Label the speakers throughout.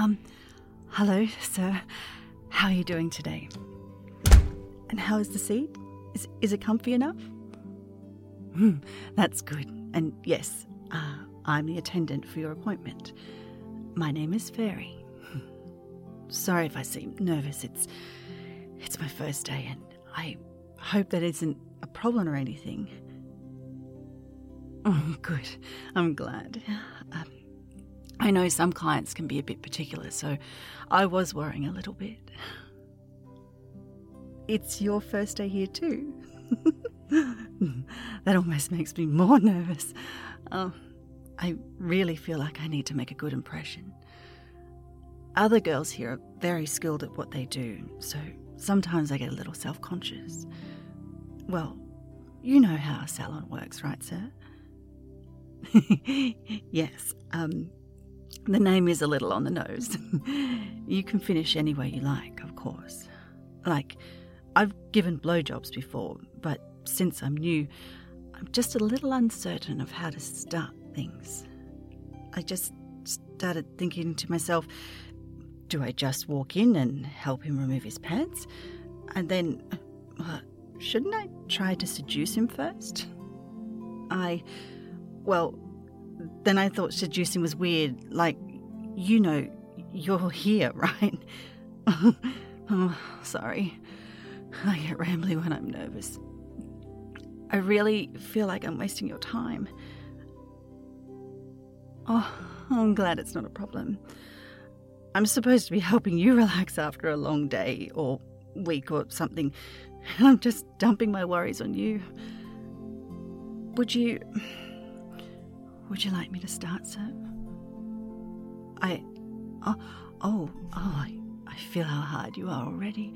Speaker 1: Hello, sir. How are you doing today? And how is the seat? Is it comfy enough? That's good. And yes, I'm the attendant for your appointment. My name is Fairy. Sorry if I seem nervous. It's my first day, and I hope that isn't a problem or anything. Oh, good. I'm glad. I know some clients can be a bit particular, so I was worrying a little bit. It's your first day here too. That almost makes me more nervous. I really feel like I need to make a good impression. Other girls here are very skilled at what they do, so sometimes I get a little self-conscious. Well, you know how a salon works, right, sir? Yes, the name is a little on the nose. You can finish any way you like, of course. Like, I've given blowjobs before, but since I'm new, I'm just a little uncertain of how to start things. I just started thinking to myself, do I just walk in and help him remove his pants? And then, shouldn't I try to seduce him first? Then I thought seducing was weird, like, you know, you're here, right? Oh, sorry. I get rambly when I'm nervous. I really feel like I'm wasting your time. Oh, I'm glad it's not a problem. I'm supposed to be helping you relax after a long day or week or something, and I'm just dumping my worries on you. Would you like me to start, sir? I feel how hard you are already.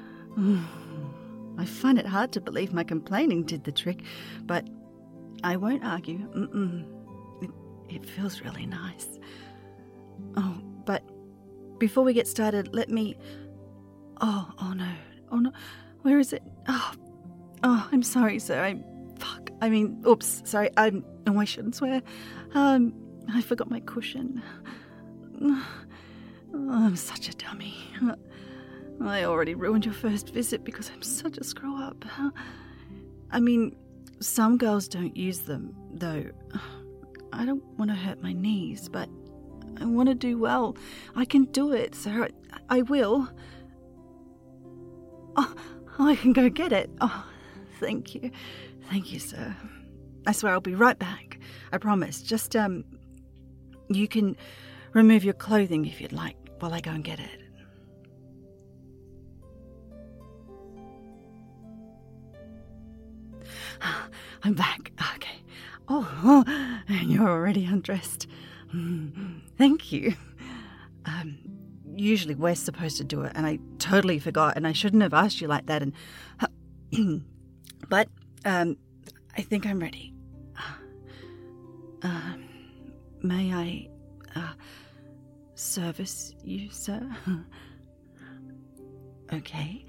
Speaker 1: I find it hard to believe my complaining did the trick, but I won't argue. It feels really nice. Oh, but before we get started, let me... Oh no. Where is it? Oh, I'm sorry, sir. Oops, sorry. I shouldn't swear. I forgot my cushion. Oh, I'm such a dummy. I already ruined your first visit because I'm such a screw-up. I mean, some girls don't use them, though. I don't want to hurt my knees, but I want to do well. I can do it, sir. I will. Oh, I can go get it. Oh, thank you. Thank you, sir. I swear I'll be right back. I promise. Just, you can remove your clothing if you'd like while I go and get it. I'm back. Okay. Oh, and you're already undressed. Thank you. Usually we're supposed to do it, and I totally forgot, and I shouldn't have asked you like that. And but I think I'm ready. May I service you, sir? Okay.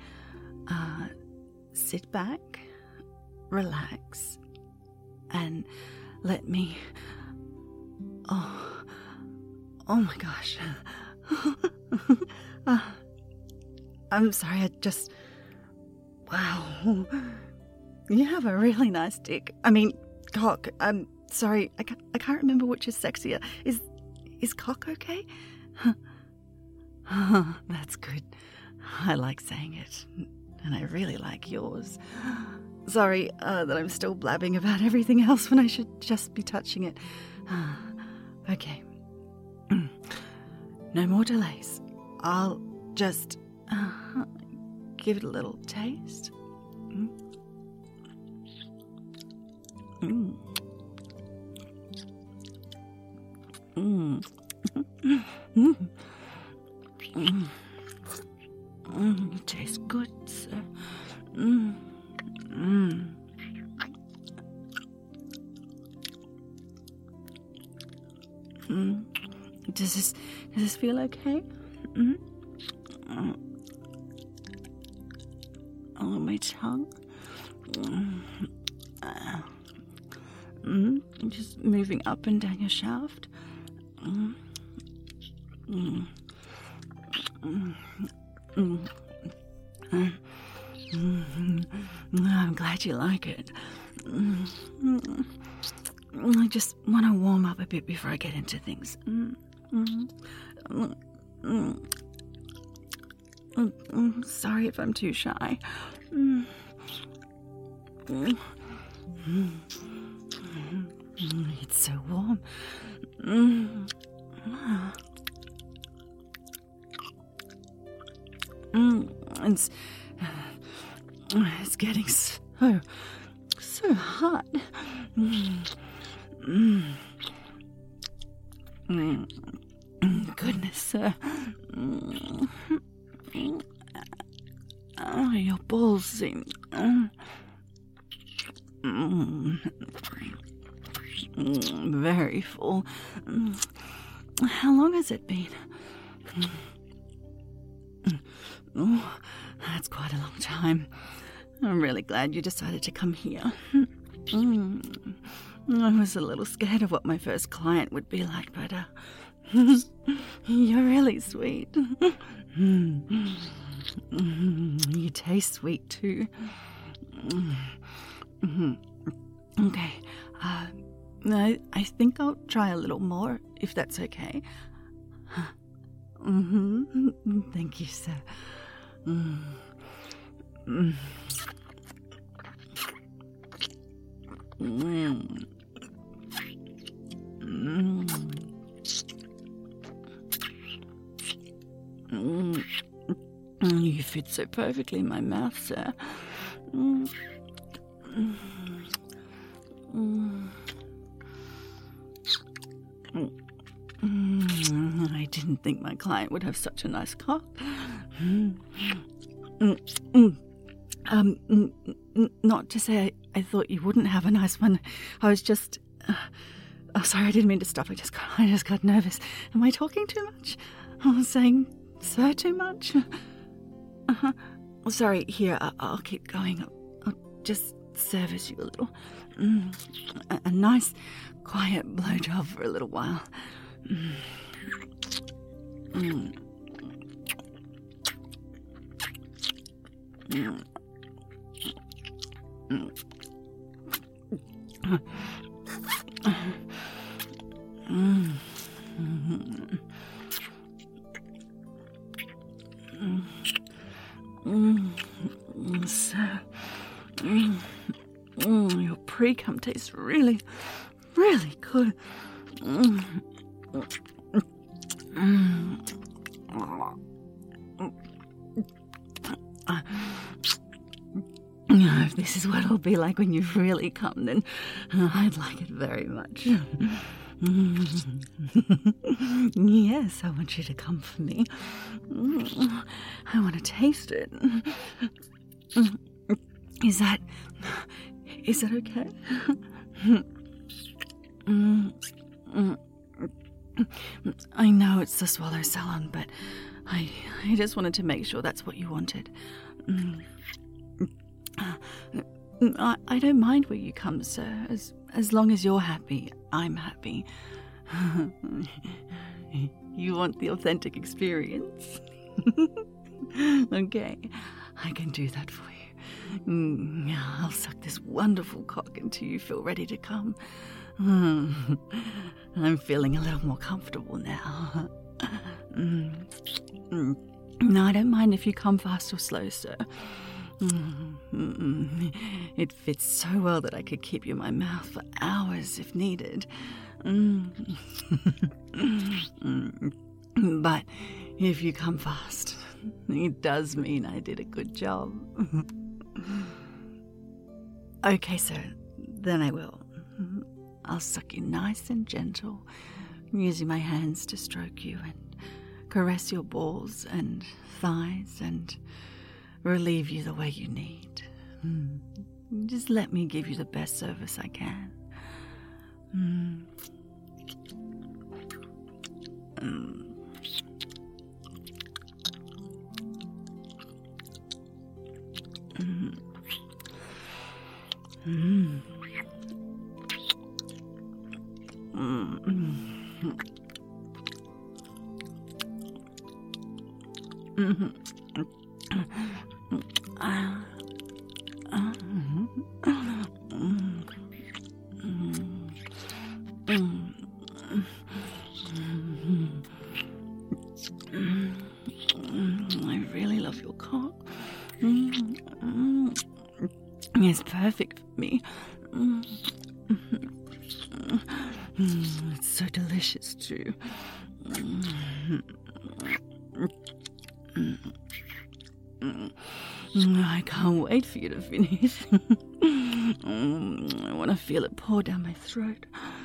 Speaker 1: Sit back, relax, and let me... Oh my gosh. I'm sorry, Wow. You have a really nice dick. I mean, cock. I'm sorry, I can't remember which is sexier. Is cock okay? That's good. I like saying it. And I really like yours. Sorry that I'm still blabbing about everything else when I should just be touching it. Okay. No more delays. I'll just give it a little taste. It tastes good, sir. Does this feel okay? On my tongue. Just moving up and down your shaft. I'm glad you like it. I just want to warm up a bit before I get into things. Sorry if I'm too shy. It's so warm. It's getting so hot. Goodness, sir. Your balls seem very full. How long has it been? Oh, that's quite a long time. I'm really glad you decided to come here. I was a little scared of what my first client would be like, but you're really sweet. You taste sweet too. Okay, I think I'll try a little more, if that's okay. Thank you, sir. You fit so perfectly in my mouth, sir. I didn't think my client would have such a nice cock. Not to say I thought you wouldn't have a nice one. I was just... sorry, I didn't mean to stop. I just got nervous. Am I talking too much? I was saying so too much? Sorry, here, I'll keep going. I'll just service you a little. A nice, quiet blowjob for a little while. Your pre-cum tastes really, really good. If this is what it'll be like when you've really come, then I'd like it very much. Yes, I want you to come for me. I want to taste it. Is that okay? I know it's the swallow salon, but I just wanted to make sure that's what you wanted. I don't mind where you come, sir. As long as you're happy, I'm happy. You want the authentic experience? Okay, I can do that for you. I'll suck this wonderful cock until you feel ready to come. I'm feeling a little more comfortable now. No, I don't mind if you come fast or slow, sir. It fits so well that I could keep you in my mouth for hours if needed. But if you come fast, it does mean I did a good job. Okay, sir, then I will. I'll suck you nice and gentle, using my hands to stroke you and caress your balls and thighs and relieve you the way you need. Just let me give you the best service I can. I really love your cock. It's perfect for me. It's so delicious too. I can't wait for you to finish. I want to feel it pour down my throat.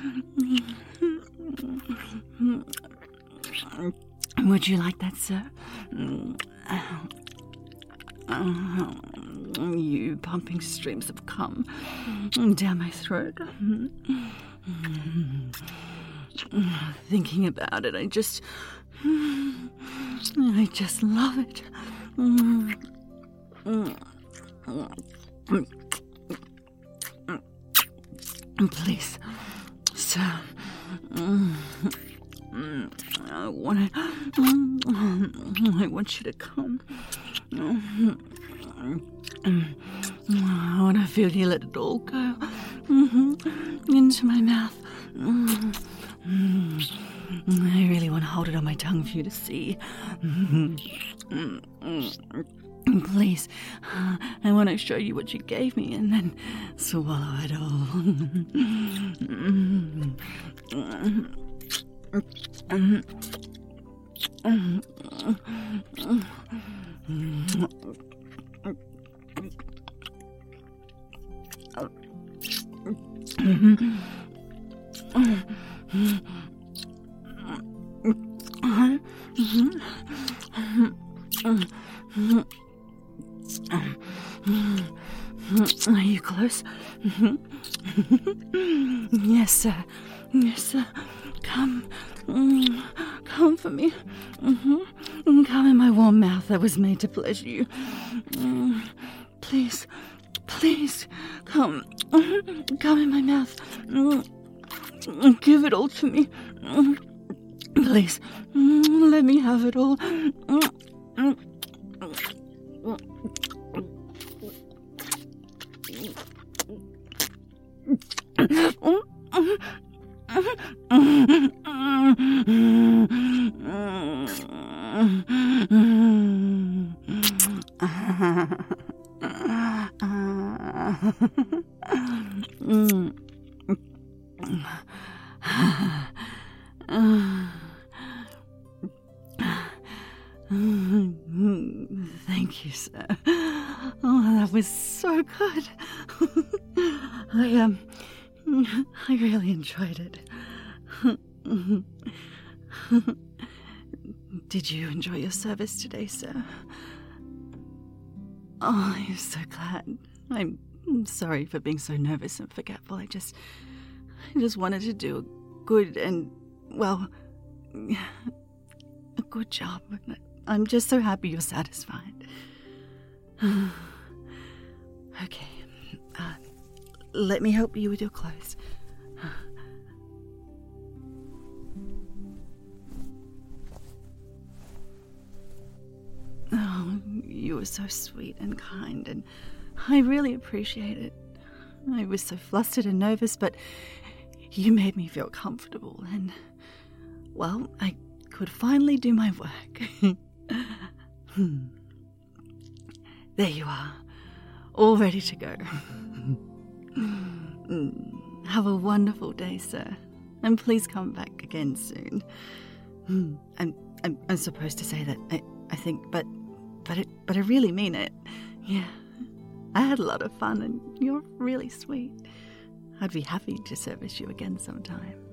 Speaker 1: Would you like that, sir? You pumping streams of cum down my throat. Thinking about it, I just love it. Please, sir. I want you to come. I want to feel you let it all go into my mouth. I really want to hold it on my tongue for you to see. Please, I want to show you what you gave me and then swallow it all. Are you close? Yes, sir. Yes, sir. Come. Come for me. Come in my warm mouth that was made to pleasure you. Please. Please. Come. Come in my mouth. Give it all to me. Please. Let me have it all. Thank you, sir. Oh, that was so good. I really enjoyed it. Did you enjoy your service today, sir? Oh, I'm so glad. I'm sorry for being so nervous and forgetful. I just wanted to do a good and, well, a good job. I'm just so happy you're satisfied. Okay. Let me help you with your clothes. Oh, you were so sweet and kind, and I really appreciate it. I was so flustered and nervous, but you made me feel comfortable, and, well, I could finally do my work. There you are, all ready to go. Have a wonderful day, sir, and please come back again soon. I'm supposed to say that, I think, but I really mean it. Yeah, I had a lot of fun, and you're really sweet. I'd be happy to service you again sometime.